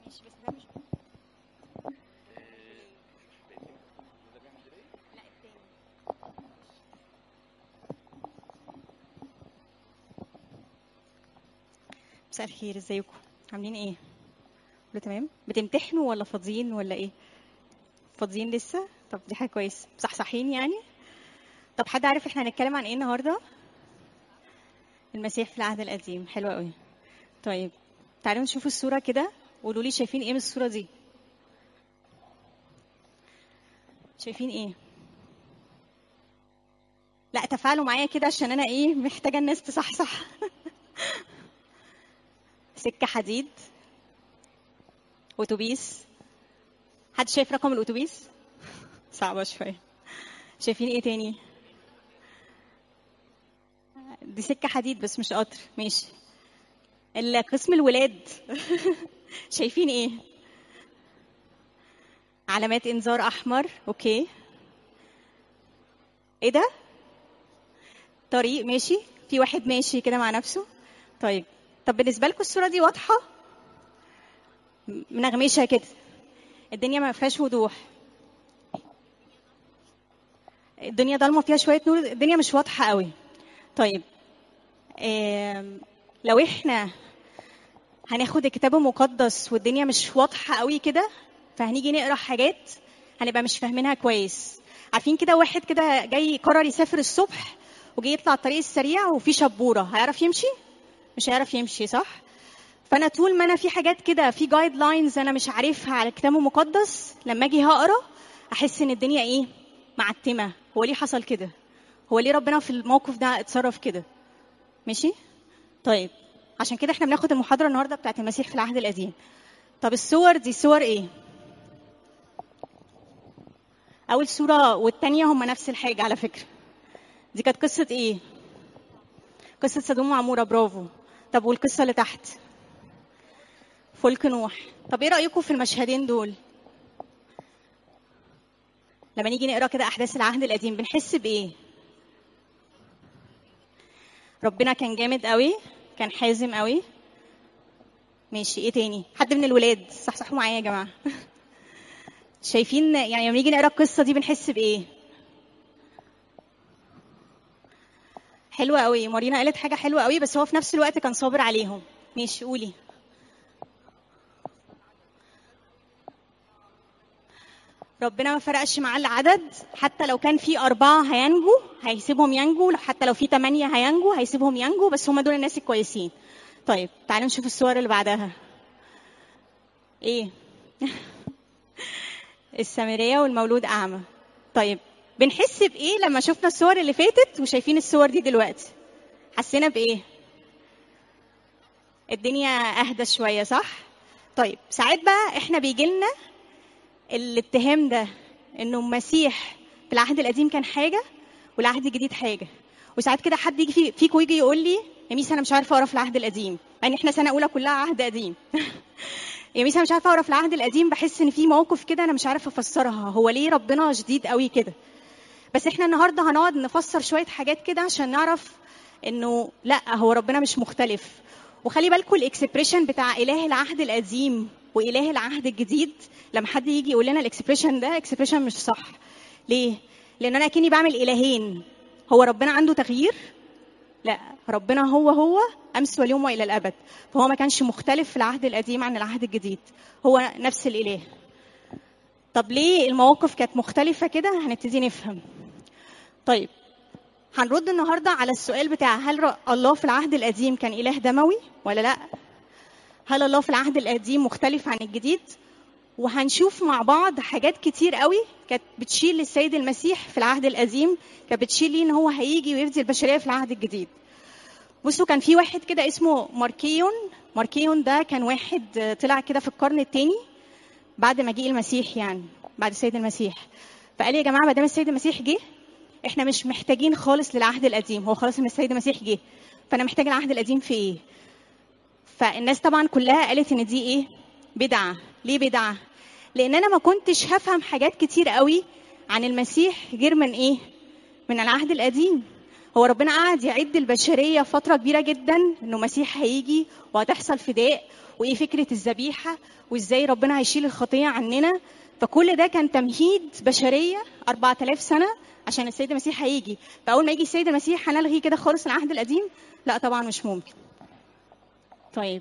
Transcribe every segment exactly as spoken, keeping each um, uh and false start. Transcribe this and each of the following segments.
ماشي بس ده مش لا التاني. مساء الخير، ازيكم؟ عاملين ايه؟ كله تمام؟ بتمتحنوا ولا فاضيين ولا ايه؟ فاضيين لسه؟ طب دي حاجه كويسه، صحصحين يعني. طب حد عارف احنا هنتكلم عن ايه النهارده؟ المسيح في العهد القديم. حلو قوي. طيب تعالوا نشوف الصوره كده وقولوا لي شايفين ايه من الصوره دي؟ شايفين ايه؟ لا تفاعلوا معايا كده عشان انا ايه محتاجه الناس تصحصح. سكه حديد، اتوبيس. حد شايف رقم الاتوبيس؟ صعبه شويه. شايفين ايه تاني؟ دي سكه حديد بس مش قطر. ماشي. القسم الولاد. شايفين ايه؟ علامات انذار احمر. اوكي. ايه ده؟ طريق ماشي، في واحد ماشي كده مع نفسه. طيب طب بالنسبه لكم الصوره دي واضحه؟ منغمشه كده، الدنيا ما فيهاش وضوح، الدنيا ضلمه فيها شويه نور، الدنيا مش واضحه قوي. طيب آم، لو احنا هناخد الكتاب المقدس والدنيا مش واضحه قوي كده، فهنيجي نقرا حاجات هنبقى مش فاهمينها كويس. عارفين كده واحد كده جاي قرر يسافر الصبح وجاي يطلع الطريق السريع وفي شبوره، هيعرف يمشي؟ مش هيعرف يمشي، صح؟ فانا طول ما انا في حاجات كده، في جايد لاينز انا مش عارفها على الكتاب المقدس، لما اجي هقرا احس ان الدنيا ايه، معتمه. هو ليه حصل كده؟ هو ليه ربنا في الموقف ده اتصرف كده؟ ماشي. طيب عشان كده احنا بناخد المحاضره النهارده بتاعت المسيح في العهد القديم. طب الصور دي صور ايه؟ اول صوره والتانيه هما نفس الحاجه على فكره. دي كانت قصه ايه؟ قصه سدوم وعموره. برافو. طب والقصه اللي تحت؟ فلك نوح. طب ايه رايكم في المشهدين دول؟ لما نيجي نقرا كده احداث العهد القديم بنحس بايه؟ ربنا كان جامد قوي، كان حازم قوي. ماشي. ايه تاني؟ حد من الولاد صحصحوا معايا يا جماعه. شايفين يعني لما نيجي نقرا القصه دي بنحس بايه؟ حلوه قوي. مارينا قالت حاجه حلوه قوي، بس هو في نفس الوقت كان صابر عليهم. ماشي قولي. ربنا ما فرقش معاه العدد، حتى لو كان في أربعة هينجوا هيسيبهم ينجوا، حتى لو في ثمانية هينجوا هيسيبهم ينجوا، بس هم دول الناس الكويسين. طيب تعالوا نشوف الصور اللي بعدها. ايه؟ السامرية والمولود أعمى. طيب بنحس بإيه لما شفنا الصور اللي فاتت وشايفين الصور دي دلوقتي؟ حسينا بإيه؟ الدنيا أهدى شوية، صح؟ طيب ساعات بقى إحنا بيجيلنا الاتهام ده إنه المسيح في العهد القديم كان حاجة والعهد الجديد حاجة. وساعات كده حد يجي في فيكم يجي يقول لي يا ميس أنا مش عارفة أقرأ في العهد القديم، يعني إحنا سنة أولى كلها عهد قديم. يا ميس أنا مش عارفة أقرأ في العهد القديم، بحس إن في مواقف كده أنا مش عارفة أفسرها، هو ليه ربنا شديد قوي كده؟ بس احنا النهارده هنقعد نفسر شويه حاجات كده عشان نعرف انه لا، هو ربنا مش مختلف. وخلي بالكم الاكسبريشن بتاع اله العهد القديم واله العهد الجديد، لما حد يجي يقول لنا الاكسبريشن ده اكسبريشن مش صح. ليه؟ لان انا كاني بعمل الهين. هو ربنا عنده تغيير؟ لا، ربنا هو هو امس واليوم والى الابد. فهو ما كانش مختلف في العهد القديم عن العهد الجديد، هو نفس الاله. طب ليه المواقف كانت مختلفه كده؟ هنبتدي نفهم. طيب هنرد النهارده على السؤال بتاع هل الله في العهد القديم كان إله دموي ولا لا؟ هل الله في العهد القديم مختلف عن الجديد؟ وهنشوف مع بعض حاجات كتير قوي كانت بتشير للسيد المسيح في العهد القديم، كانت بتشير ليه ان هو هيجي ويفدي البشريه في العهد الجديد. بصوا كان في واحد كده اسمه ماركيون. ماركيون ده كان واحد طلع كده في القرن الثاني بعد مجيء المسيح، يعني بعد السيد المسيح. فقال يا جماعه ما دام السيد المسيح جه احنا مش محتاجين خالص للعهد القديم، هو خلاص ان السيد المسيح جه، فانا محتاج العهد القديم في ايه؟ فالناس طبعا كلها قالت ان دي ايه؟ بدعه. ليه بدعه؟ لان انا ما كنتش هفهم حاجات كتير قوي عن المسيح غير من ايه؟ من العهد القديم. هو ربنا قعد يعد البشريه فتره كبيره جدا انه مسيح هيجي وهتحصل فداء، وايه فكره الذبيحه، وازاي ربنا هيشيل الخطيه عننا. فكل ده كان تمهيد بشريه أربعة آلاف سنه عشان السيد المسيح هيجي. فاول ما يجي السيد المسيح هنلغي كده خالص العهد القديم؟ لا طبعا مش ممكن. طيب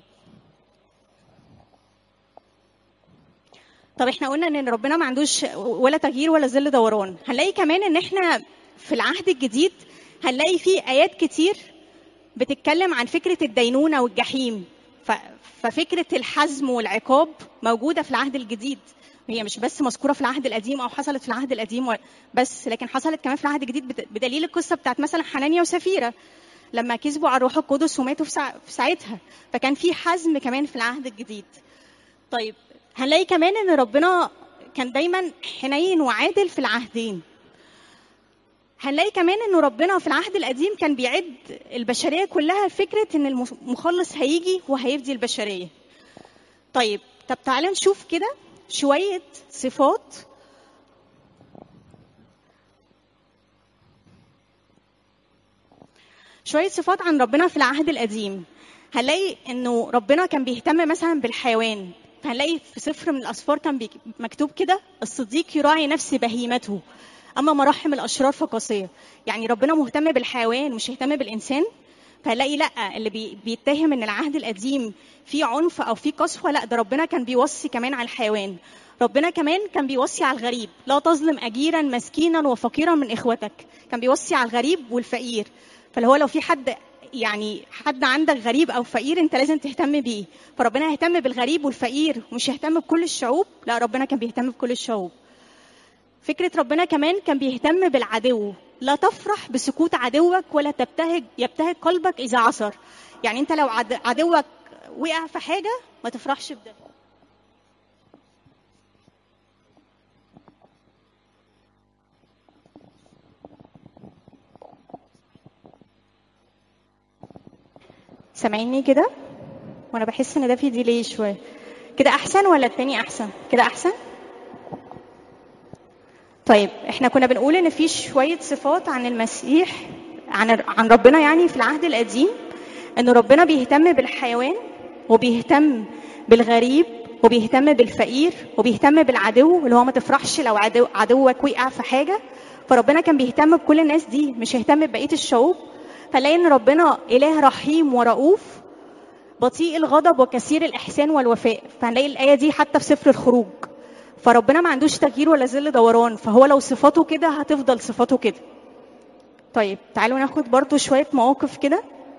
طب احنا قلنا ان ربنا ما عندوش ولا تغيير ولا ظل دوران. هنلاقي كمان ان احنا في العهد الجديد هنلاقي فيه ايات كتير بتتكلم عن فكره الدينونه والجحيم. ففكره الحزم والعقاب موجوده في العهد الجديد، هي مش بس مذكوره في العهد القديم او حصلت في العهد القديم بس، لكن حصلت كمان في العهد الجديد بدليل القصه بتاعت مثلا حنانيا وسفيره لما كذبوا على الروح القدس وماتوا في ساعتها. فكان في حزم كمان في العهد الجديد. طيب هنلاقي كمان ان ربنا كان دايما حنين وعادل في العهدين. هنلاقي كمان انه ربنا في العهد القديم كان بيعد البشريه كلها فكره ان المخلص هيجي وهيفدي البشريه. طيب طب تعالوا نشوف كده شويه صفات شويه صفات عن ربنا في العهد القديم. هنلاقي انه ربنا كان بيهتم مثلا بالحيوان. هنلاقي في سفر من الاسفار كان مكتوب كده: الصديق يراعي نفس بهيمته اما مراحم الاشرار فقاسيه. يعني ربنا مهتم بالحيوان مش يهتم بالانسان. فهنلاقي لا، اللي بي بيتهم ان العهد القديم فيه عنف او فيه قسوه، لا ده ربنا كان بيوصي كمان على الحيوان. ربنا كمان كان بيوصي على الغريب: لا تظلم اجيرا مسكينا وفقيرا من اخوتك. كان بيوصي على الغريب والفقير. فاللي هو لو في حد يعني حد عندك غريب او فقير انت لازم تهتم بيه. فربنا يهتم بالغريب والفقير ومش يهتم بكل الشعوب. لا، ربنا كان بيهتم بكل الشعوب. فكرة ربنا كمان كان بيهتم بالعدو: لا تفرح بسكوت عدوك ولا تبتهج يبتهج قلبك إذا عثر. يعني انت لو عدوك وقع في حاجة ما تفرحش بده. سامعيني كده؟ وانا بحس ان ده في ديلي شويه. كده احسن ولا التاني احسن؟ كده احسن. طيب احنا كنا بنقول ان في شويه صفات عن المسيح عن عن ربنا يعني في العهد القديم، ان ربنا بيهتم بالحيوان وبيهتم بالغريب وبيهتم بالفقير وبيهتم بالعدو، اللي هو ما تفرحش لو عدو عدوك وقع في حاجه. فربنا كان بيهتم بكل الناس دي مش يهتم ببقيه الشعوب. فلاقي ان ربنا اله رحيم ورؤوف بطيء الغضب وكثير الإحسان والوفاء. فهنلاقي الآية دي حتى في سفر الخروج. فربنا ما عندوش تغيير ولا ظل دوران، فهو لو صفاته كده هتفضل صفاته كده. طيب تعالوا ناخد برضو شوية مواقف كده.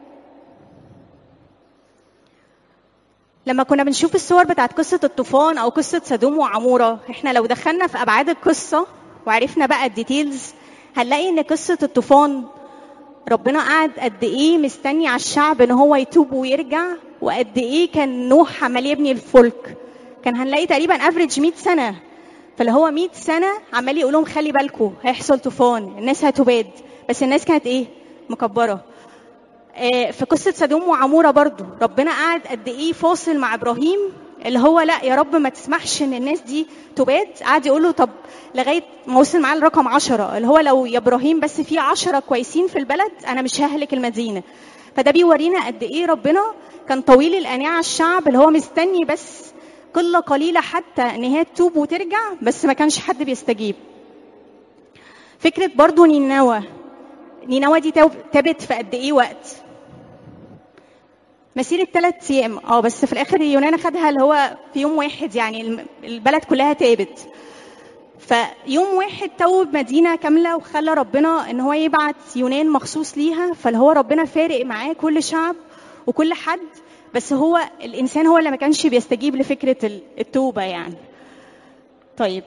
لما كنا بنشوف الصور بتاعت قصة الطوفان أو قصة سدوم وعمورة، احنا لو دخلنا في أبعاد القصة وعرفنا بقى الديتيلز هنلاقي إن قصة الطوفان ربنا قعد قد ايه مستني على الشعب ان هو يتوب ويرجع، وقد ايه كان نوح عمال يبني الفلك. كان هنلاقي تقريبا افريج مية سنه. فاللي هو مية سنه عمال يقول لهم خلي بالكم هيحصل طوفان، الناس هتباد. بس الناس كانت ايه؟ مكبره. آه في قصه سدوم وعموره برضو ربنا قعد قد ايه فاصل مع ابراهيم، اللي هو لا يا رب ما تسمحش ان الناس دي تباد. قعد يقول له طب لغايه ما وصل معاه الرقم عشرة، اللي هو لو يا ابراهيم بس في عشرة كويسين في البلد انا مش ههلك المدينه. فده بيورينا قد ايه ربنا كان طويل الاناه على الشعب، اللي هو مستني بس قله قليله حتى ان هي تتوب وترجع، بس ما كانش حد بيستجيب. فكره برضو نينوى نينوى دي تابت في قد ايه وقت؟ مسيرة ثلاث ايام. اه بس في الاخر يونان خدها اللي هو في يوم واحد، يعني البلد كلها تابت. فيوم واحد توب مدينة كاملة وخلى ربنا ان هو يبعت يونان مخصوص ليها. فاللي هو ربنا فارق معاه كل شعب وكل حد، بس هو الانسان هو اللي ما كانش بيستجيب لفكرة التوبة يعني. طيب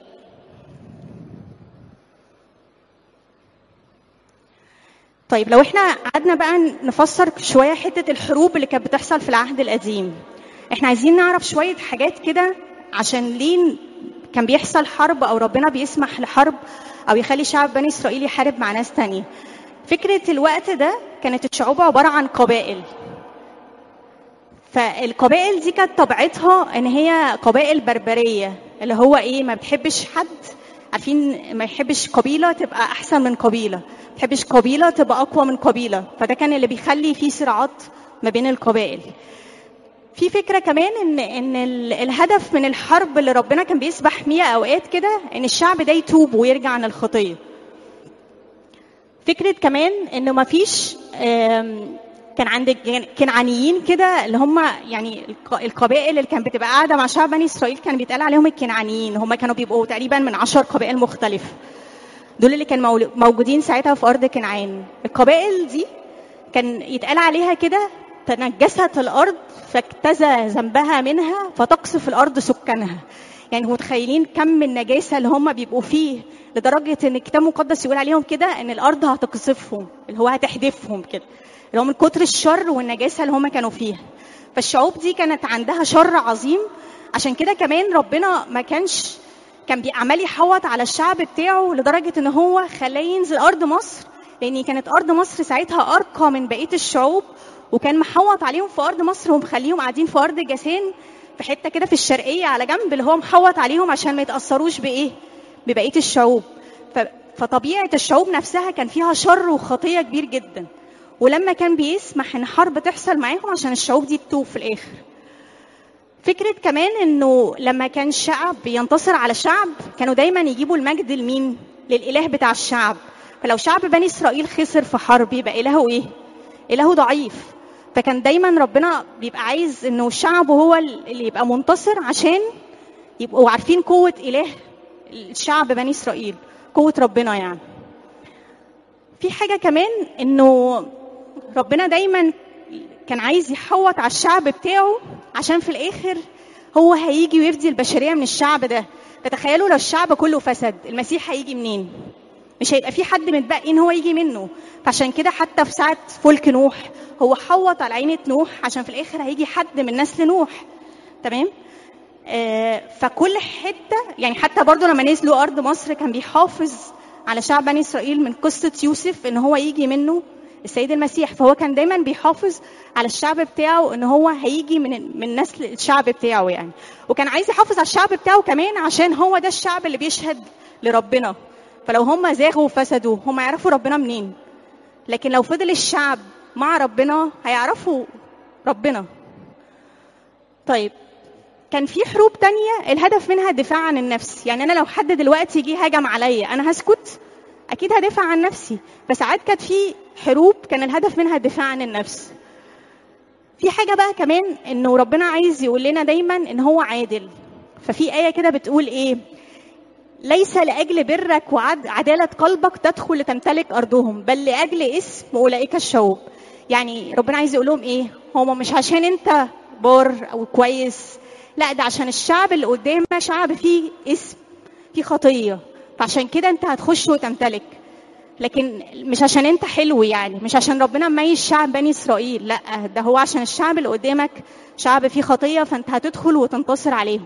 طيب لو احنا قعدنا بقى نفسر شوية حتة الحروب اللي كانت بتحصل في العهد القديم، احنا عايزين نعرف شوية حاجات كده عشان ليه كان بيحصل حرب او ربنا بيسمح لحرب او يخلي شعب بني اسرائيل يحارب مع ناس تانية. فكرة الوقت ده كانت الشعوب عبارة عن قبائل. فالقبائل دي كانت طبيعتها ان هي قبائل بربرية، اللي هو ايه ما بتحبش حد عارفين ما يحبش قبيله تبقى احسن من قبيله، ما يحبش قبيله تبقى اقوى من قبيله، فده كان اللي بيخلي فيه صراعات ما بين القبائل. في فكره كمان ان ان الهدف من الحرب اللي ربنا كان بيسبح فيها اوقات كده ان الشعب ده يتوب ويرجع عن الخطيه. فكره كمان انه ما فيش كان عند كنعانيين كده اللي هم يعني القبائل اللي كانت بتبقى قاعده مع شعب بني اسرائيل كان بيتقال عليهم الكنعانيين، هم كانوا بيبقوا تقريبا من عشر قبائل مختلفه، دول اللي كانوا موجودين ساعتها في ارض كنعان. القبائل دي كان يتقال عليها كده تنجست الارض فاجتزى ذنبها منها فتقصف الارض سكانها. يعني متخيلين كم النجاسه اللي هم بيبقوا فيه، لدرجه ان الكتاب المقدس يقول عليهم كده ان الارض هتقصفهم، اللي هو هتحدفهم كده، اللي هو من كتر الشر والنجاسه اللي هم كانوا فيها. فالشعوب دي كانت عندها شر عظيم، عشان كده كمان ربنا ما كانش كان بيعمل يحوط على الشعب بتاعه لدرجه ان هو خلاه ينزل ارض مصر، لان كانت ارض مصر ساعتها ارقى من بقيه الشعوب، وكان محوط عليهم في ارض مصر ومخليهم قاعدين في ارض جاسان في حته كده في الشرقيه على جنب، اللي هو محوط عليهم عشان ما يتاثروش بايه ببقيه الشعوب. فطبيعه الشعوب نفسها كان فيها شر وخطيه كبير جدا، ولما كان بيسمح ان حرب تحصل معاهم عشان الشعوب دي تتوب في الاخر. فكره كمان انه لما كان شعب ينتصر على شعب كانوا دايما يجيبوا المجد لمين؟ للاله بتاع الشعب. فلو شعب بني اسرائيل خسر في حرب يبقى الهه ايه؟ الهه ضعيف. فكان دايما ربنا بيبقى عايز انه الشعب هو اللي يبقى منتصر عشان يبقوا عارفين قوه اله الشعب بني اسرائيل، قوه ربنا. يعني في حاجه كمان انه ربنا دايما كان عايز يحوط على الشعب بتاعه عشان في الاخر هو هيجي ويفدي البشريه من الشعب ده. فتخيلوا لو الشعب كله فسد، المسيح هيجي منين؟ مش هيبقى في حد متبقي ان هو يجي منه. فعشان كده حتى في ساعه فلك نوح هو حوط على عينه نوح عشان في الاخر هيجي حد من نسل نوح. تمام؟ آه فكل حته يعني حتى برضو لما نزلوا ارض مصر كان بيحافظ على شعب بني اسرائيل من قصه يوسف ان هو يجي منه السيد المسيح. فهو كان دايما بيحافظ على الشعب بتاعه ان هو هيجي من من نسل الشعب بتاعه يعني. وكان عايز يحافظ على الشعب بتاعه كمان عشان هو ده الشعب اللي بيشهد لربنا. فلو هم زاغوا وفسدوا هم يعرفوا ربنا منين؟ لكن لو فضل الشعب مع ربنا هيعرفوا ربنا. طيب كان في حروب تانية الهدف منها الدفاع عن النفس. يعني انا لو حد دلوقتي جه هجم عليا انا هسكت؟ اكيد هدافع عن نفسي. فساعات كانت في حروب كان الهدف منها الدفاع عن النفس. في حاجه بقى كمان انه ربنا عايز يقول لنا دايما ان هو عادل. ففي ايه كده بتقول ايه؟ ليس لاجل برك وعداله قلبك تدخل لتمتلك ارضهم بل لاجل اسم اولئك الشعوب. يعني ربنا عايز يقول لهم ايه؟ هم مش عشان انت بار او كويس، لا ده عشان الشعب اللي قدامك شعب فيه اسم، فيه خطيه، فعشان كده انت هتخش وتمتلك. لكن مش عشان انت حلو، يعني مش عشان ربنا مميز شعب بني اسرائيل، لا ده هو عشان الشعب اللي قدامك شعب فيه خطيه فانت هتدخل وتنتصر عليهم.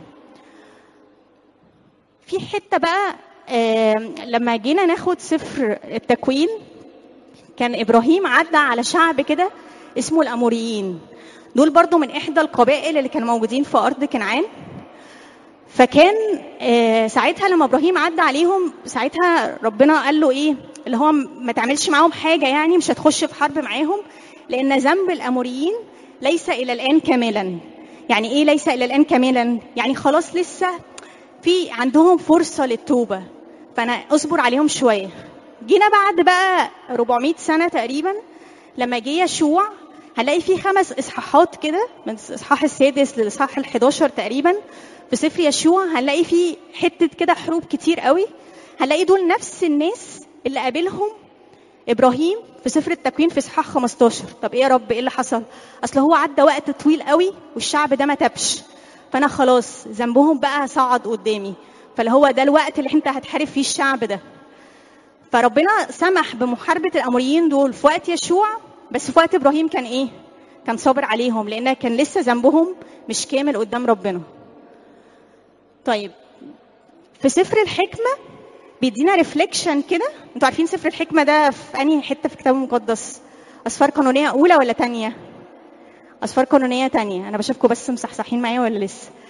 في حته بقى آه لما جينا ناخد سفر التكوين كان ابراهيم عدى على شعب كده اسمه الاموريين. دول برضو من احدى القبائل اللي كانوا موجودين في ارض كنعان. فكان آه ساعتها لما ابراهيم عدى عليهم ساعتها ربنا قال له ايه؟ اللي هو ما تعملش معاهم حاجه، يعني مش هتخش في حرب معاهم لان ذنب الاموريين ليس الى الان كاملا. يعني ايه ليس الى الان كاملا؟ يعني خلاص لسه في عندهم فرصه للتوبه، فانا اصبر عليهم شويه. جينا بعد بقى أربعمائة سنه تقريبا لما جه يشوع هنلاقي فيه خمس اصحاحات كده من الاصحاح السادس للاصحاح الحداشر تقريبا في سفر يشوع. هنلاقي فيه حته كده حروب كتير قوي. هنلاقي دول نفس الناس اللي قابلهم ابراهيم في سفر التكوين في اصحاح خمستاشر. طب ايه يا رب ايه اللي حصل؟ اصل هو عدى وقت طويل قوي والشعب ده ما تبش، فانا خلاص ذنبهم بقى صعد قدامي، فاللي هو ده الوقت اللي انت هتحارب فيه الشعب ده. فربنا سمح بمحاربه الاموريين دول في وقت يشوع، بس في وقت ابراهيم كان ايه؟ كان صابر عليهم لان كان لسه ذنبهم مش كامل قدام ربنا. طيب في سفر الحكمه بيدينا ريفليكشن كده. انتوا عارفين سفر الحكمه ده في انهي حته في الكتاب المقدس؟ اسفار قانونيه اولى ولا تانية؟ اسفار قانونيه تانية. انا بشوفكم بس مصحصحين معايا ولا لسه؟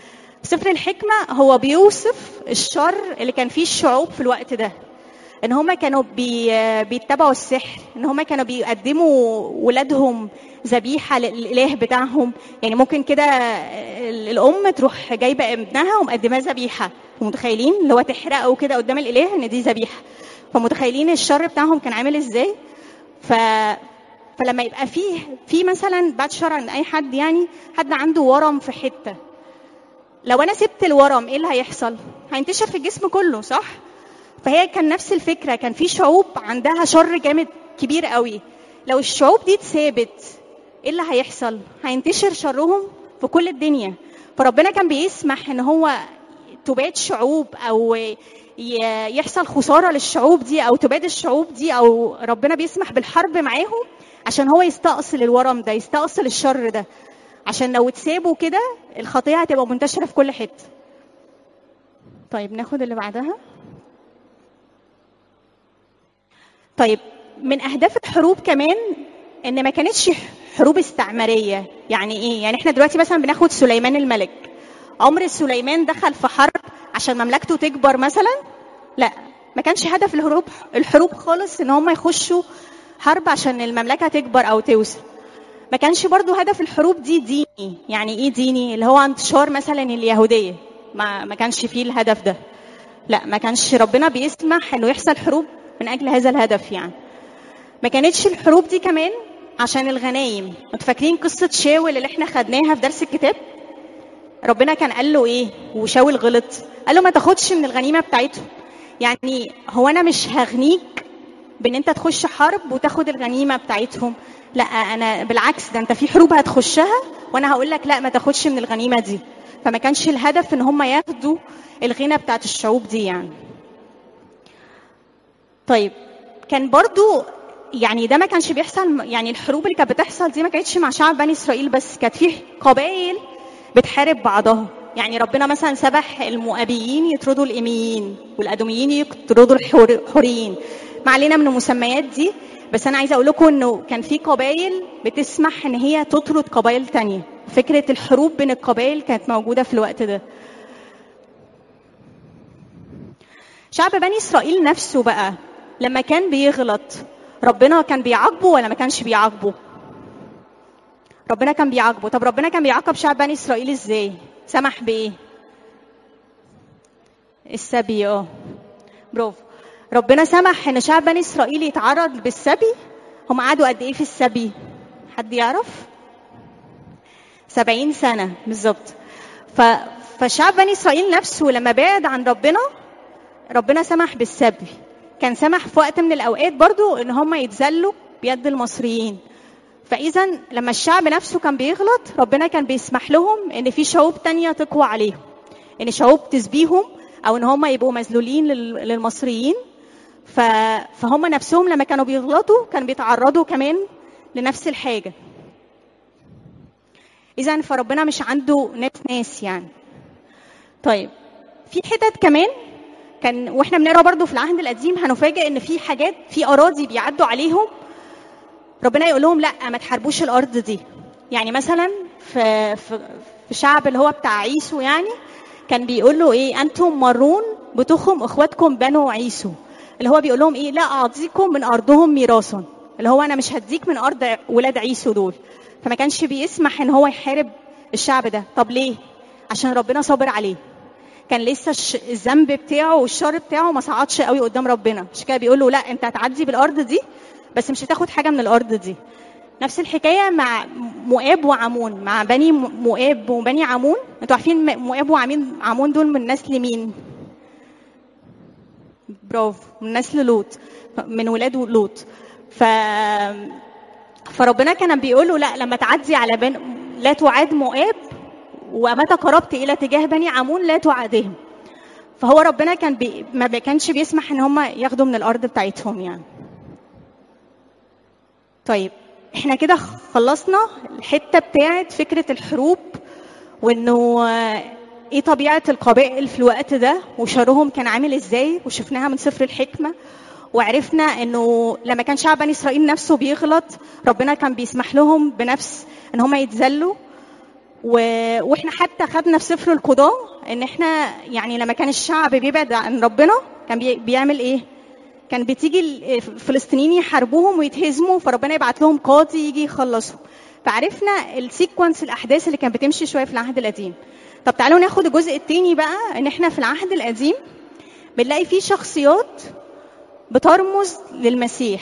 سفر الحكمة هو بيوصف الشر اللي كان فيه الشعوب في الوقت ده، ان هما كانوا بي بيتبعوا السحر، ان هما كانوا بيقدموا ولادهم ذبيحة للإله بتاعهم. يعني ممكن كده الأم تروح جايبة ابنها ومقدماه ذبيحة، ومتخيلين اللي هو تحرقه كده قدام الإله ان دي ذبيحة. فمتخيلين الشر بتاعهم كان عامل ازاي. ف فلما يبقى فيه في مثلا بعد شر عند اي حد، يعني حد عنده ورم في حتة، لو انا سبت الورم ايه اللي هيحصل؟ هينتشر في الجسم كله، صح؟ فهي كان نفس الفكرة، كان في شعوب عندها شر جامد كبير قوي. لو الشعوب دي اتثابت ايه اللي هيحصل؟ هينتشر شرهم في كل الدنيا. فربنا كان بيسمح ان هو تباد شعوب او يحصل خسارة للشعوب دي او تباد الشعوب دي، او ربنا بيسمح بالحرب معاهم عشان هو يستأصل الورم ده، يستأصل الشر ده، عشان لو اتسابوا كده الخطيئة هتبقى منتشرة في كل حتة. طيب ناخد اللي بعدها. طيب من أهداف الحروب كمان إن ما كانتش حروب استعمارية. يعني إيه؟ يعني إحنا دلوقتي مثلا بناخد سليمان الملك، عمر سليمان دخل في حرب عشان مملكته تكبر مثلا؟ لا، ما كانش هدف الحروب الحروب خالص إن هم يخشوا حرب عشان المملكة تكبر أو توسع. ما كانش برضو هدف الحروب دي ديني. يعني إيه ديني؟ اللي هو انتشار مثلا اليهودية، ما ما كانش فيه الهدف ده. لا، ما كانش ربنا بيسمح إنه يحصل حروب من أجل هذا الهدف. يعني ما كانتش الحروب دي كمان عشان الغنايم. انتوا فاكرين قصة شاول اللي احنا خدناها في درس الكتاب؟ ربنا كان قال له ايه وشاول غلط؟ قال له ما تاخدش من الغنيمة بتاعته. يعني هو انا مش هغنيك بان انت تخش حرب وتاخد الغنيمة بتاعتهم، لا، انا بالعكس، ده انت في حروب هتخشها وانا هقول لك لا ما تاخدش من الغنيمة دي. فما كانش الهدف ان هم ياخدوا الغنى بتاعت الشعوب دي يعني. طيب كان برضو يعني ده ما كانش بيحصل، يعني الحروب اللي كانت بتحصل دي ما كانتش مع شعب بني إسرائيل بس، كانت فيه قبائل بتحارب بعضها. يعني ربنا مثلا سبح المؤابيين يطردوا الإيميين، والأدوميين يطردوا الحوريين. ما علينا من المسميات دي، بس أنا عايزة أقول لكم إنه كان في قبائل بتسمح إن هي تطرد قبائل تانية. فكرة الحروب بين القبائل كانت موجودة في الوقت ده. شعب بني إسرائيل نفسه بقى لما كان بيغلط ربنا كان بيعاقبه ولا ما كانش بيعاقبه؟ ربنا كان بيعاقبه. طب ربنا كان بيعاقب شعب بني إسرائيل ازاي؟ سمح بايه؟ السبي. اه برافو. ربنا سمح ان شعب بني إسرائيل يتعرض بالسبي. هم قعدوا قد ايه في السبي؟ حد يعرف؟ سبعين سنة بالظبط. ف... فشعب بني إسرائيل نفسه لما بعد عن ربنا ربنا سمح بالسبي. كان سمح في وقت من الأوقات برضو إن هم يتذلوا بيد المصريين. فإذا لما الشعب نفسه كان بيغلط ربنا كان بيسمح لهم إن في شعوب تانية تقوى عليهم، إن شعوب تسبيهم أو إن هم يبقوا مذلولين للمصريين. فهم نفسهم لما كانوا بيغلطوا كانوا بيتعرضوا كمان لنفس الحاجة. إذا فربنا مش عنده ناس ناس يعني. طيب في حتت كمان كان واحنا بنقرا برضو في العهد القديم هنفاجئ ان في حاجات في اراضي بيعدوا عليهم ربنا يقول لهم لا ما تحاربوش الارض دي. يعني مثلا في في في شعب اللي هو بتاع عيسو، يعني كان بيقول له ايه؟ انتم مرون بتخم اخواتكم بنو عيسو. اللي هو بيقول لهم ايه؟ لا اعطيكم من ارضهم ميراثا. اللي هو انا مش هديك من ارض ولاد عيسو دول. فما كانش بيسمح ان هو يحارب الشعب ده. طب ليه؟ عشان ربنا صابر عليه. كان لسه الذنب بتاعه والشر بتاعه ما صعدش قوي قدام ربنا، عشان كده بيقول له لا انت هتعدي بالارض دي بس مش هتاخد حاجه من الارض دي. نفس الحكايه مع مؤاب وعمون، مع بني مؤاب وبني عمون. انتوا عارفين مؤاب وعمون عمون دول من نسل مين؟ برافو، من نسل لوط، من ولاد لوط. ف فربنا كان بيقول له لا لما تعدي على بن... لا تعاد مؤاب، ومتى قربت الى تجاه بني عمون لا تعادهم. فهو ربنا كان بي... ما كانش بيسمح ان هم ياخدوا من الارض بتاعتهم يعني. طيب احنا كده خلصنا الحته بتاعت فكره الحروب، وانه ايه طبيعه القبائل في الوقت ده وشرهم كان عامل ازاي، وشفناها من سفر الحكمه. وعرفنا انه لما كان شعب بني اسرائيل نفسه بيغلط ربنا كان بيسمح لهم بنفس ان هم يتذلوا واحنا حتى خدنا في سفر القضاء ان احنا يعني لما كان الشعب بيبعد عن ربنا كان بيعمل ايه؟ كان بتيجي الفلسطينيين يحاربوهم ويتهزموا، فربنا يبعت لهم قاضي يجي يخلصهم. فعرفنا السيكونس الاحداث اللي كانت بتمشي شويه في العهد القديم. طب تعالوا ناخد الجزء الثاني بقى، ان احنا في العهد القديم بنلاقي فيه شخصيات بترمز للمسيح.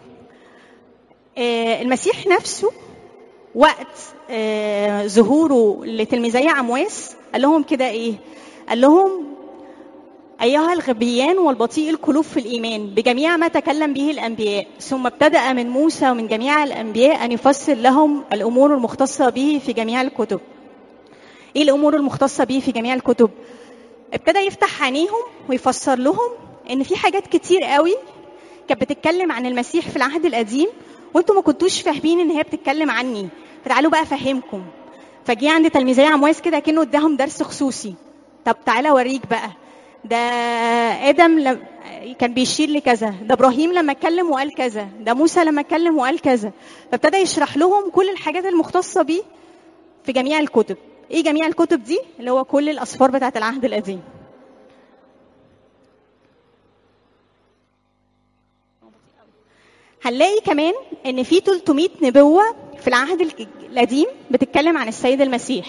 المسيح نفسه وقت ظهوره لتلميذي عمواس قال لهم كده ايه؟ قال لهم أيها الغبيان والبطيء القلوب في الإيمان بجميع ما تكلم به الأنبياء، ثم ابتدأ من موسى ومن جميع الأنبياء أن يفسر لهم الأمور المختصة به في جميع الكتب. إيه الأمور المختصة به في جميع الكتب؟ ابتدى يفتح عينيهم ويفسر لهم إن في حاجات كتير قوي كانت بتتكلم عن المسيح في العهد القديم وانتم ما كنتوش فاهمين إن هي بتتكلم عني، فتعالوا بقى أفهمكم. فجي عند تلميذي عمواس كده كأنه اداهم درس خصوصي. طب تعالى أوريك بقى، ده آدم لم... كان بيشير لكذا، ده إبراهيم لما اتكلم وقال كذا، ده موسى لما اتكلم وقال كذا. فابتدى يشرح لهم كل الحاجات المختصة بيه في جميع الكتب. ايه جميع الكتب دي؟ اللي هو كل الأسفار بتاعت العهد القديم. هنلاقي كمان ان في ثلاثمائة نبوة في العهد القديم بتتكلم عن السيد المسيح.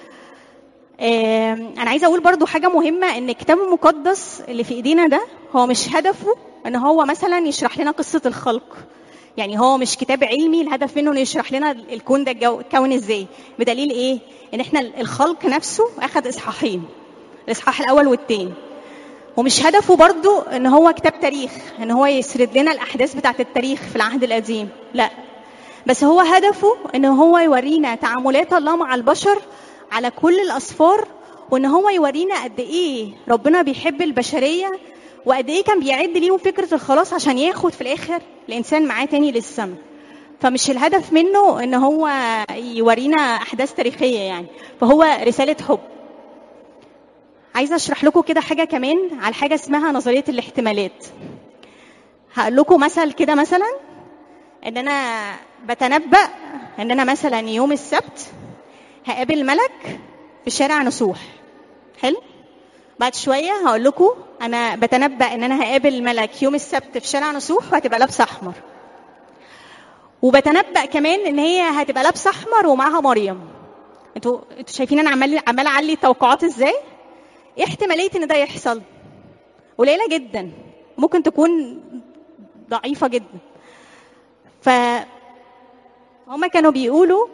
انا عايزه اقول برضو حاجه مهمه، ان الكتاب المقدس اللي في ايدينا ده هو مش هدفه ان هو مثلا يشرح لنا قصه الخلق. يعني هو مش كتاب علمي الهدف منه انه يشرح لنا الكون ده كون ازاي. بدليل ايه؟ ان احنا الخلق نفسه اخذ اصحاحين، الاصحاح الاول والثاني. ومش هدفه برضو ان هو كتاب تاريخ، ان هو يسرد لنا الاحداث بتاعه التاريخ في العهد القديم، لا. بس هو هدفه ان هو يورينا تعاملات الله مع البشر على كل الأسفار، وإن هو يورينا قد إيه ربنا بيحب البشرية، وقد إيه كان بيعد ليهم فكرة الخلاص عشان ياخد في الآخر الإنسان معاه تاني للسماء. فمش الهدف منه إن هو يورينا أحداث تاريخية يعني، فهو رسالة حب. عايزة أشرح لكم كده حاجة كمان على حاجة اسمها نظرية الاحتمالات. هقول لكم مثل كده، مثلا إن أنا بتنبأ إن أنا مثلا يوم السبت هقابل ملك في شارع نصوح. حلو. بعد شويه هقول لكم انا بتنبأ ان انا هقابل ملك يوم السبت في شارع نصوح وهتبقى لابسه احمر. وبتنبأ كمان ان هي هتبقى لابسه احمر ومعاها مريم. انتوا انتوا شايفين انا عمال عمال اعلي توقعات ازاي؟ ايه احتماليه ان ده يحصل؟ قليله جدا، ممكن تكون ضعيفه جدا. ف هما كانوا بيقولوا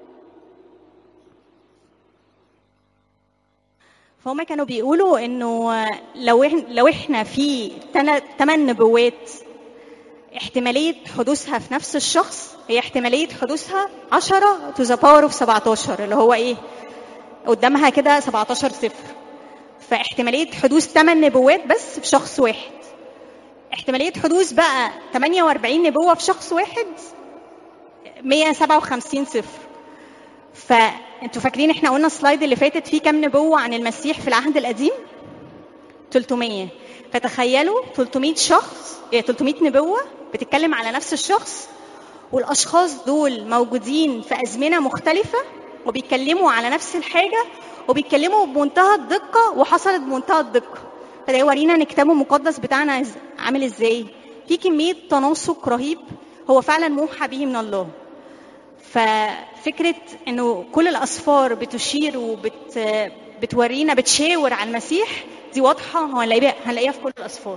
فهم كانوا بيقولوا انه لو احنا لو احنا في ثمان نبوات احتماليه حدوثها في نفس الشخص هي احتماليه حدوثها عشرة تو ذا باور اوف سبعتاشر، اللي هو ايه؟ قدامها كده سبعتاشر صفر. فاحتماليه حدوث ثمان نبوات بس في شخص واحد. احتماليه حدوث بقى ثمانية وأربعين نبوه في شخص واحد مية وسبعة وخمسين صفر. فانتوا فاكرين احنا قلنا السلايد اللي فاتت فيه كام نبوة عن المسيح في العهد القديم؟ ثلاثمائة. فتخيلوا ثلاثمائة شخص، يعني ثلاثمائة نبوة بتتكلم على نفس الشخص، والاشخاص دول موجودين في ازمنة مختلفة وبيتكلموا على نفس الحاجة وبيتكلموا بمنتهى الدقة وحصلت بمنتهى الدقة. فده يورينا ان الكتاب المقدس بتاعنا عامل ازاي، في كمية تناسق رهيب، هو فعلا موحى به من الله. ففكرة انه كل الاسفار بتشير وبت بتورينا بتشاور على المسيح دي واضحة، هنلاقيها في كل الاسفار.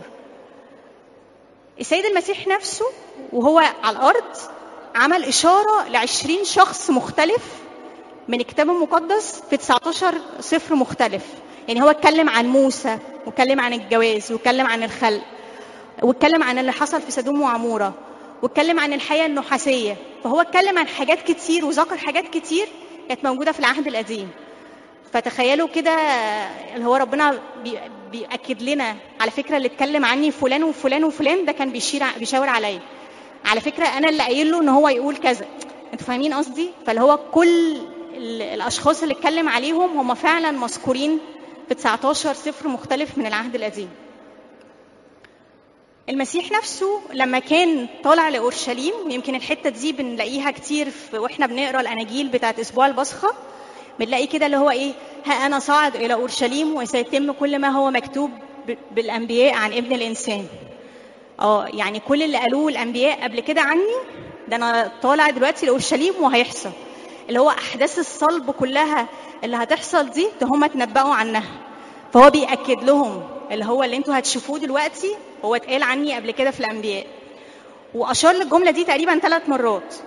السيد المسيح نفسه وهو على الارض عمل اشارة لعشرين شخص مختلف من الكتاب المقدس في تسعتاشر سفر مختلف. يعني هو اتكلم عن موسى، واتكلم عن الجواز، واتكلم عن الخلق، واتكلم عن اللي حصل في سدوم وعمورة، واتكلم عن الحياة النحاسية. فهو اتكلم عن حاجات كتير وذكر حاجات كتير كانت موجودة في العهد القديم. فتخيلوا كده اللي هو ربنا بيأكد لنا على فكرة اللي اتكلم عني فلان وفلان وفلان ده كان بيشير بيشاور عليا، على فكرة أنا اللي قايل له إن هو يقول كذا. انتوا فاهمين قصدي؟ فاللي هو كل الأشخاص اللي اتكلم عليهم هم فعلا مذكورين في تسعتاشر سفر مختلف من العهد القديم. المسيح نفسه لما كان طالع لأورشليم، ويمكن الحتة دي بنلاقيها كتير واحنا بنقرأ الأناجيل بتاعت أسبوع البصخة، بنلاقي كده اللي هو ايه، ها انا صاعد الى اورشليم وسيتم كل ما هو مكتوب بالانبياء عن ابن الانسان. اه يعني كل اللي قالوه الانبياء قبل كده عني ده انا طالع دلوقتي لاورشليم وهيحصل. اللي هو احداث الصلب كلها اللي هتحصل دي ده هم اتنبأوا عنها، فهو بيأكد لهم اللي هو اللي انتوا هتشوفوه دلوقتي هو اتقال عني قبل كده في الانبياء. واشار للجمله دي تقريبا ثلاث مرات.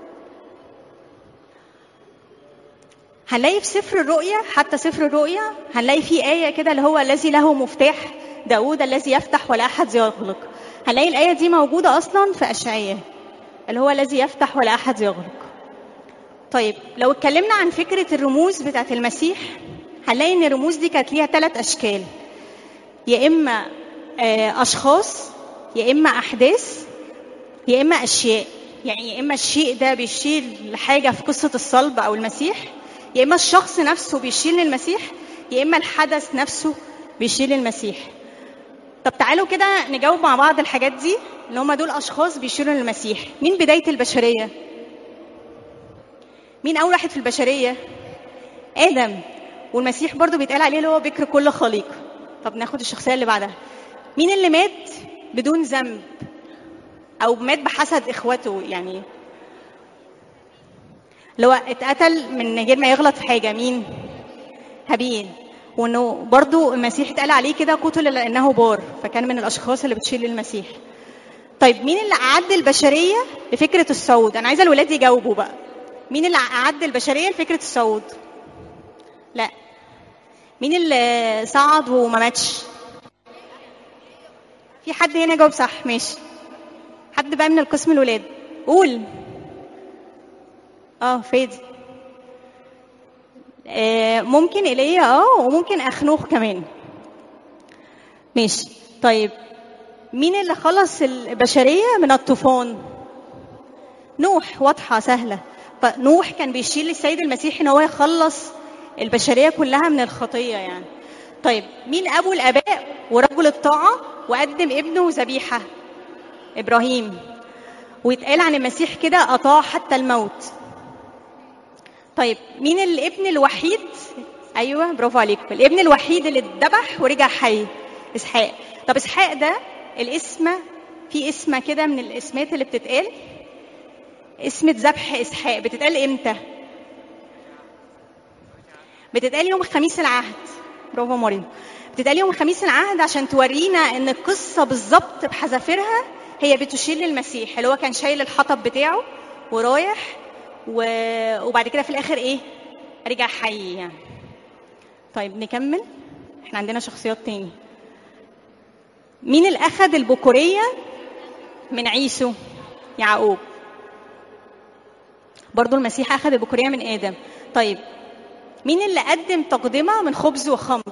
هنلاقي في سفر الرؤيا، حتى سفر الرؤيا هنلاقي فيه آية كده اللي هو الذي له مفتاح داود الذي يفتح ولا أحد يغلق. هنلاقي الآية دي موجودة أصلا في أشعياء، اللي هو الذي يفتح ولا أحد يغلق. طيب لو اتكلمنا عن فكرة الرموز بتاعت المسيح، هنلاقي إن الرموز دي كانت ليها ثلاث أشكال، يا إما أشخاص، يا إما أحداث، يا إما أشياء. يعني يا إما الشيء ده بيشير لحاجة في قصة الصلب أو المسيح، يا إما الشخص نفسه بيشير للمسيح، يا إما الحدث نفسه بيشير للمسيح. طب تعالوا كده نجاوب مع بعض الحاجات دي اللي هم دول أشخاص بيشيروا للمسيح. مين بداية البشرية؟ مين أول واحد في البشرية؟ آدم. والمسيح برضو بيتقال عليه اللي هو بكر كل خليق. طب ناخد الشخصية اللي بعدها. مين اللي مات بدون ذنب أو مات بحسد إخوته؟ يعني لو اتقتل من غير ما يغلط في حاجة. مين؟ هابيل. وانه برضو المسيح اتقال عليه كده قتل لانه بار، فكان من الاشخاص اللي بتشيل المسيح. طيب مين اللي اعد البشريه لفكره الصعود؟ انا عايزه الولاد يجاوبوا بقى. مين اللي اعد البشريه لفكره الصعود؟ لا. مين اللي صعد وما ماتش؟ في حد هنا جاوب صح؟ ماشي. حد بقى من القسم الولاد قول. اه فادي. آه ممكن ايليا اه وممكن اخنوخ كمان. ماشي. طيب مين اللي خلص البشريه من الطوفان؟ نوح. واضحه سهله. نوح كان بيشير للسيد المسيح ان هو يخلص البشريه كلها من الخطيه يعني. طيب مين ابو الاباء ورجل الطاعه وقدم ابنه ذبيحه؟ ابراهيم. ويتقال عن المسيح كده اطاع حتى الموت. طيب مين الابن الوحيد؟ ايوه برافو عليكم. الابن الوحيد اللي اتذبح ورجع حي؟ اسحاق. طب اسحاق ده الاسم، في اسمه كده من الاسمات اللي بتتقال، اسم ذبح اسحاق بتتقال امتى؟ بتتقال يوم خميس العهد. برافو مريم. بتتقال يوم خميس العهد عشان تورينا ان القصه بالظبط بحذافيرها هي بتشير للمسيح اللي هو كان شايل الحطب بتاعه ورايح وبعد كده في الاخر ايه؟ رجع حي يعني. طيب نكمل. احنا عندنا شخصيات تاني. مين اللي اخذ البكوريه من عيسو؟ يعقوب. برضو المسيح اخذ البكوريه من ادم. طيب مين اللي قدم تقدمه من خبز وخمر؟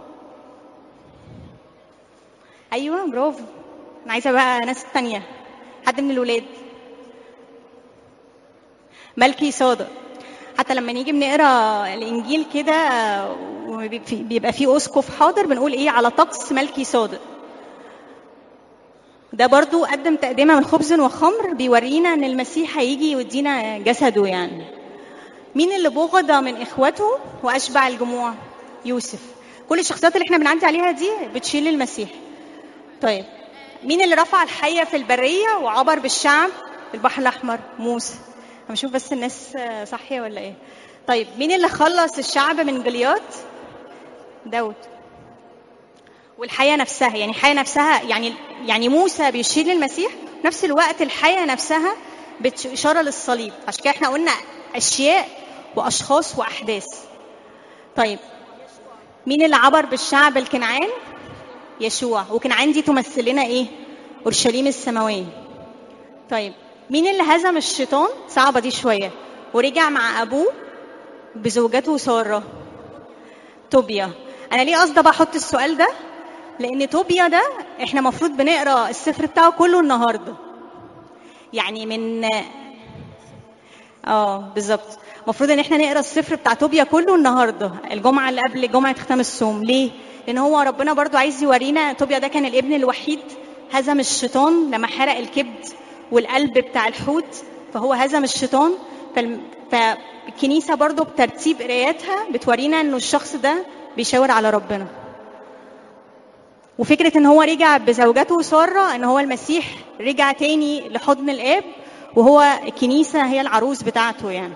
ايوه برافو. انا عايزه بقى ناس تانية. حد من الولاد؟ ملكي صادق. حتى لما نيجي بنقرا الانجيل كده بيبقى فيه اسقف حاضر بنقول ايه؟ على طقس ملكي صادق. ده برضو قدم تقدمه من خبز وخمر بيورينا ان المسيح هيجي يودينا جسده يعني. مين اللي بغض من اخوته واشبع الجموع؟ يوسف. كل الشخصيات اللي احنا بنعدي عليها دي بتشيل المسيح. طيب مين اللي رفع الحية في البرية وعبر بالشعب في البحر الأحمر؟ موسى. هنشوف بس الناس صحية ولا ايه. طيب مين اللي خلص الشعب من جليات؟ داود. والحياة نفسها يعني الحياة نفسها يعني يعني موسى بيشير للمسيح، نفس الوقت الحياة نفسها بإشارة للصليب. عشان كده احنا قلنا أشياء وأشخاص وأحداث. طيب مين اللي عبر بالشعب الكنعان؟ يشوع. وكنعان دي تمثل لنا ايه؟ اورشليم السماويه. طيب مين اللي هزم الشيطان؟ صعبه دي شويه. ورجع مع ابوه بزوجته ساره؟ توبيا. انا ليه قصدي بحط السؤال ده؟ لان توبيا ده احنا مفروض بنقرا السفر بتاعه كله النهارده يعني من اه بالظبط مفروض ان احنا نقرا السفر بتاع توبيا كله النهارده الجمعه اللي قبل جمعه ختام الصوم. ليه؟ لان هو ربنا برضو عايز يورينا توبيا ده كان الابن الوحيد، هزم الشيطان لما حرق الكبد والقلب بتاع الحوت، فهو هزم الشيطان فالكنيسة برضو بترتيب قراياتها بتورينا انه الشخص ده بيشاور على ربنا. وفكرة ان هو رجع بزوجته سارة ان هو المسيح رجع تاني لحضن الآب، وهو الكنيسة هي العروس بتاعته يعني.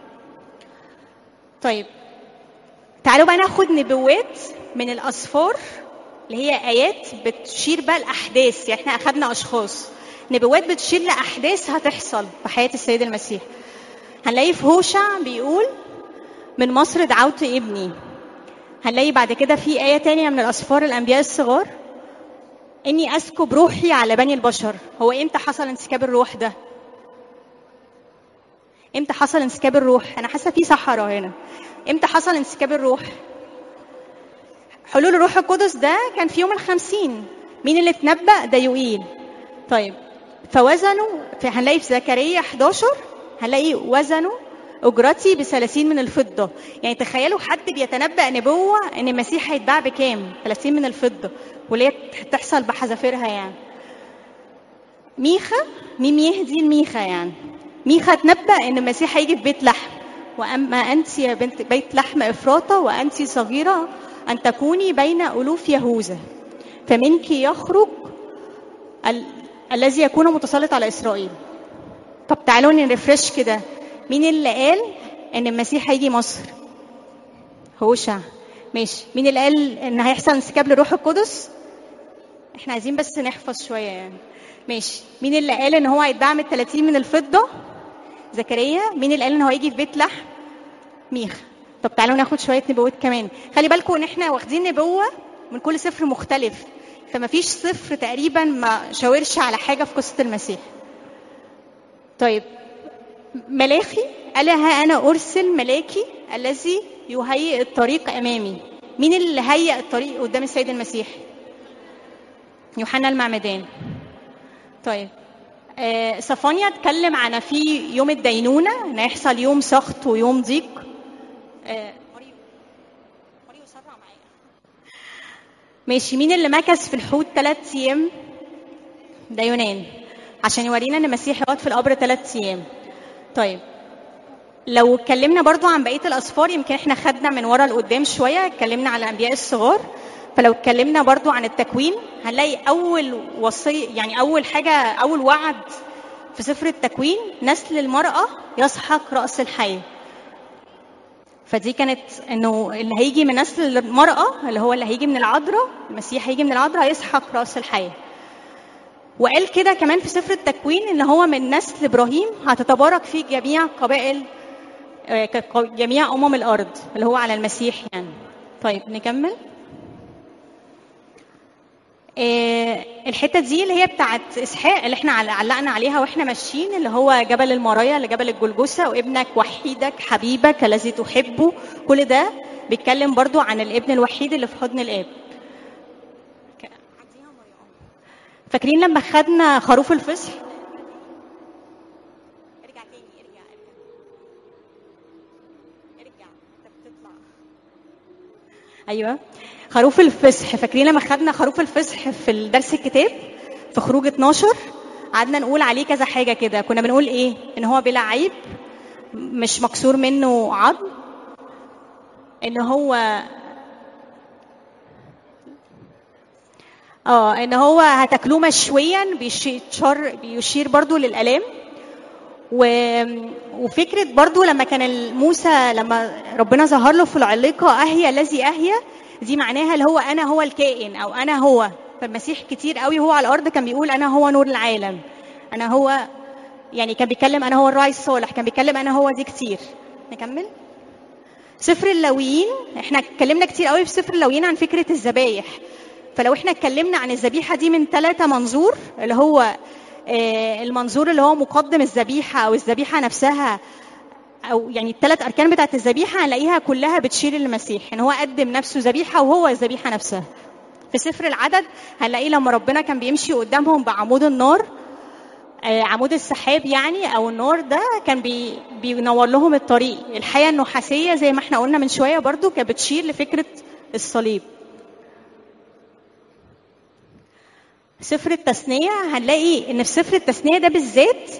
طيب تعالوا بقى ناخد نبوات من الأسفار اللي هي آيات بتشير بقى الأحداث، يعني احنا أخدنا أشخاص، نبوات بتشير لأحداث هتحصل في حياة السيد المسيح. هنلاقي في هوشع بيقول من مصر دعوت ابني. هنلاقي بعد كده في آية تانية من الأسفار الأنبياء الصغار إني أسكب روحي على بني البشر. هو إمتى حصل انسكاب الروح ده؟ إمتى حصل انسكاب الروح؟ أنا حاسة في صحراء هنا. إمتى حصل انسكاب الروح؟ حلول الروح القدس ده كان في يوم الخمسين. مين اللي اتنبأ؟ ده يوئيل. طيب فوزنوا في، هنلاقي في زكريا إحداشر هنلاقي وزنوا أجرتي بثلاثين من الفضة. يعني تخيلوا حد بيتنبأ نبوة إن المسيح هيتباع بكام؟ ثلاثين من الفضة، واللي تحصل بحذافيرها يعني. ميخا، مين يهدي الميخا يعني؟ ميخا تنبأ إن المسيح هيجي في بيت لحم، وأما أنت يا بنت بيت لحم إفراطة وأنت صغيرة أن تكوني بين ألوف يهوذا، فمنك يخرج ال... الذي يكون متسلط على إسرائيل. طب تعالوا نرفرش كده، مين اللي قال ان المسيح هيجي مصر؟ هوشع. ماشي. مين اللي قال ان هيحصل انسكاب للروح القدس؟ احنا عايزين بس نحفظ شويه يعني. ماشي. مين اللي قال ان هو هيتباع من ثلاثين من الفضه؟ زكريا. مين اللي قال ان هو هيجي في بيت لحم؟ ميخا. طب تعالوا ناخد شويه نبوات كمان. خلي بالكم ان احنا واخدين نبوه من كل سفر مختلف، فما فيش سفر تقريبا ما شاورش على حاجه في قصه المسيح. طيب ملاخي قال ها أنا أرسل ملاكي الذي يهيئ الطريق أمامي. مين اللي هيئ الطريق قدام السيد المسيح؟ يوحنا المعمدان. طيب آه صفانيا اتكلم عن في يوم الدينونة ان هيحصل يوم سخط ويوم ضيق. آه ماشي. مين اللي مكث في الحوت ثلاث ايام؟ ده يونان، عشان يورينا ان المسيح يقعد في القبر ثلاث ايام. طيب لو اتكلمنا برضو عن بقية الأسفار، يمكن احنا خدنا من ورا لقدام شوية، اتكلمنا على الأنبياء الصغار. فلو اتكلمنا برضو عن التكوين هنلاقي أول وصية، يعني أول حاجة، أول وعد في سفر التكوين نسل المرأة يسحق رأس الحية. فدي كانت انه اللي هيجي من نسل المرأة اللي هو اللي هيجي من العذراء، المسيح هيجي من العذراء يسحق رأس الحية. وقال كده كمان في سفر التكوين ان هو من نسل إبراهيم هتتبارك فيه جميع قبائل جميع أمم الأرض، اللي هو على المسيح يعني. طيب نكمل. إيه الحتة دي اللي هي بتاعت إسحاق اللي احنا علقنا عليها واحنا ماشيين، اللي هو جبل المرايا لجبل الجلجسة، وابنك وحيدك حبيبك الذي تحبه. كل ده بيتكلم برضو عن الابن الوحيد اللي في حضن الآب. فاكرين لما خدنا خروف الفصح؟ ايوه خروف الفصح. فاكرين لما خدنا خروف الفصح في الدرس الكتاب في خروج اتناشر؟ قعدنا نقول عليه كذا حاجه كده. كنا بنقول ايه؟ ان هو بلا عيب، مش مكسور منه عظم، ان هو اه ان هو هتاكلوه مشويا، بيشير بيشير برضو للالام. و... وفكره برضو لما كان موسى لما ربنا ظهر له في العليقه اهيا الذي اهيا، دي معناها اللي هو انا هو الكائن، او انا هو. فالمسيح كتير قوي هو على الارض كان بيقول انا هو نور العالم، انا هو، يعني كان بيتكلم انا هو الراعي الصالح، كان بيتكلم انا هو دي كتير. نكمل. سفر اللاويين، احنا اتكلمنا كتير قوي في سفر اللاويين عن فكره الذبايح. فلو احنا اتكلمنا عن الذبيحه دي من ثلاثه منظور، اللي هو المنظور اللي هو مقدم الذبيحه او الذبيحه نفسها، او يعني الثلاث اركان بتاعه الذبيحه هنلاقيها كلها بتشير للمسيح، ان هو قدم نفسه ذبيحه وهو الذبيحه نفسها. في سفر العدد هنلاقيه لما ربنا كان بيمشي قدامهم بعمود النار، عمود السحاب يعني، او النار ده كان بي بينور لهم الطريق. الحياه النحاسيه زي ما احنا قلنا من شويه برضو كانت بتشير لفكره الصليب. سفر التثنية هنلاقي ان في سفر التثنية ده بالذات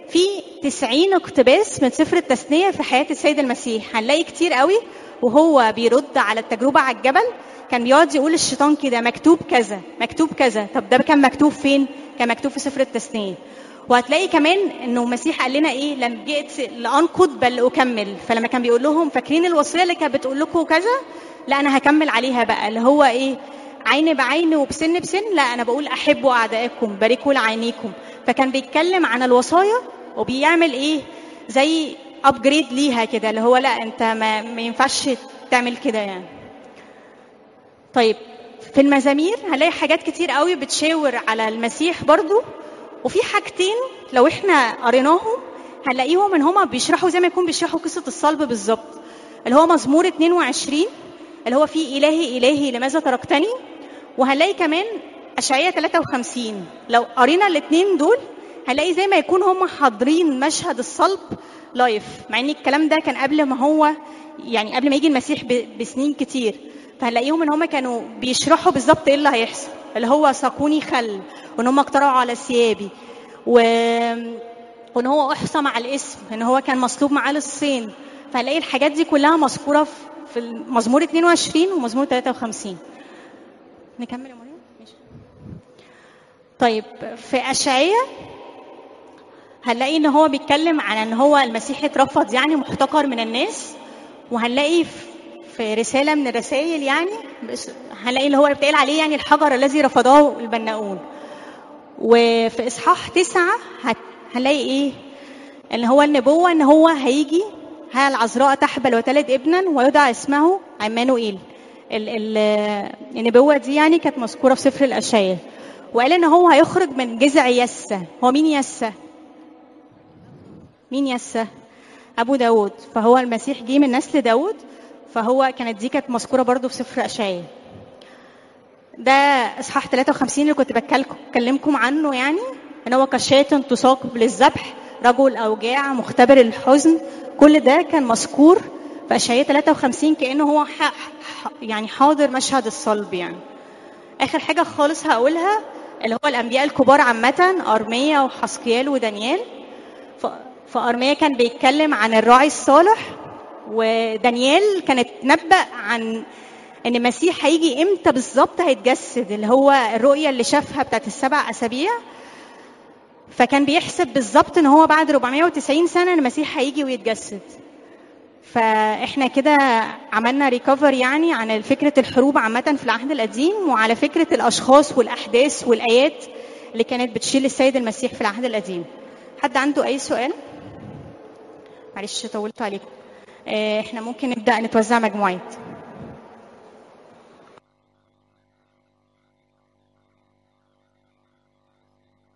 في تسعين اقتباس من سفر التثنية في حياة السيد المسيح. هنلاقي كتير قوي وهو بيرد على التجربة على الجبل كان بيقعد يقول الشيطان كده مكتوب كذا مكتوب كذا. طب ده كان مكتوب فين؟ كان مكتوب في سفر التثنية. وهتلاقي كمان انه المسيح قال لنا ايه؟ لم جئت لانقض بل اكمل. فلما كان بيقول لهم فاكرين الوصيه اللي كانت بتقول لكم كذا؟ لا انا هكمل عليها بقى، اللي هو ايه؟ عين بعين وبسن بسن. لا انا بقول احبوا اعدائكم باركوا لعينيكم. فكان بيتكلم عن الوصايا وبيعمل ايه؟ زي ابجريد ليها كده، اللي هو لا انت ما, ما ينفعش تعمل كده يعني. طيب في المزامير هنلاقي حاجات كتير قوي بتشاور على المسيح برضو. وفي حاجتين لو احنا قريناهم هنلاقيهم ان هما بيشرحوا زي ما يكون بيشرحوا قصة الصلب بالظبط، اللي هو مزمور اتنين وعشرين اللي هو فيه إلهي إلهي لماذا تركتني. وهنلاقي كمان أشعياء ثلاثة وخمسين. لو قرينا الاثنين دول هنلاقي زي ما يكون هما حاضرين مشهد الصلب لايف، مع ان الكلام ده كان قبل ما هو يعني قبل ما يجي المسيح بسنين كتير. فهنلاقيهم ان هما كانوا بيشرحوا بالظبط ايه اللي هيحصل، اللي هو ساقوني خل، وان هما اقترعوا على ثيابي، و... وان هو احصى مع الاسم، ان هو كان مصلوب معاه للصين. فهنلاقي الحاجات دي كلها مذكوره في المزمور اتنين وعشرين ومزمور ثلاثة وخمسين. نكمل يا مريم؟ ماشي. طيب في اشعياء هنلاقي ان هو بيتكلم عن ان هو المسيح اترفض يعني محتقر من الناس. وهنلاقي في رساله من الرسائل يعني هنلاقي اللي هو بيتقال عليه يعني الحجر الذي رفضه البناؤون. وفي اصحاح تسعة هنلاقي ايه؟ اللي هو النبوه ان هو هيجي، ها العذراء تحبل وتلد ابنا ويدعى اسمه عمانوئيل. النبوه دي يعني كانت مذكوره في سفر الاشعياء. وقال ان هو هيخرج من جذع يسى. هو مين يسى؟ مين يسى؟ ابو داود. فهو المسيح جه من نسل داود، فهو كانت دي كانت مذكوره برضو في سفر اشعياء. ده اصحاح ثلاثة وخمسين اللي كنت بكلمكم عنه، يعني ان هو كشاة تساق للذبح، رجل اوجاع، مختبر الحزن. كل ده كان مذكور في اشعياء ثلاثة وخمسين كانه هو يعني حاضر مشهد الصلب. يعني اخر حاجه خالص هقولها اللي هو الانبياء الكبار عامه، ارميا وحسقيال ودانيال. فارميا كان بيتكلم عن الراعي الصالح، ودانيال كانت تنبأ عن ان المسيح هيجي امتى بالظبط هيتجسد، اللي هو الرؤيه اللي شافها بتاعت السبع اسابيع. فكان بيحسب بالظبط ان هو بعد أربعمائة وتسعين سنه المسيح هيجي ويتجسد. فاحنا كده عملنا ريكفر يعني عن فكره الحروب عامه في العهد القديم، وعلى فكره الاشخاص والاحداث والايات اللي كانت بتشيل السيد المسيح في العهد القديم. حد عنده اي سؤال؟ معلش طولت عليكم. احنا ممكن نبدا نتوزع مجموعات.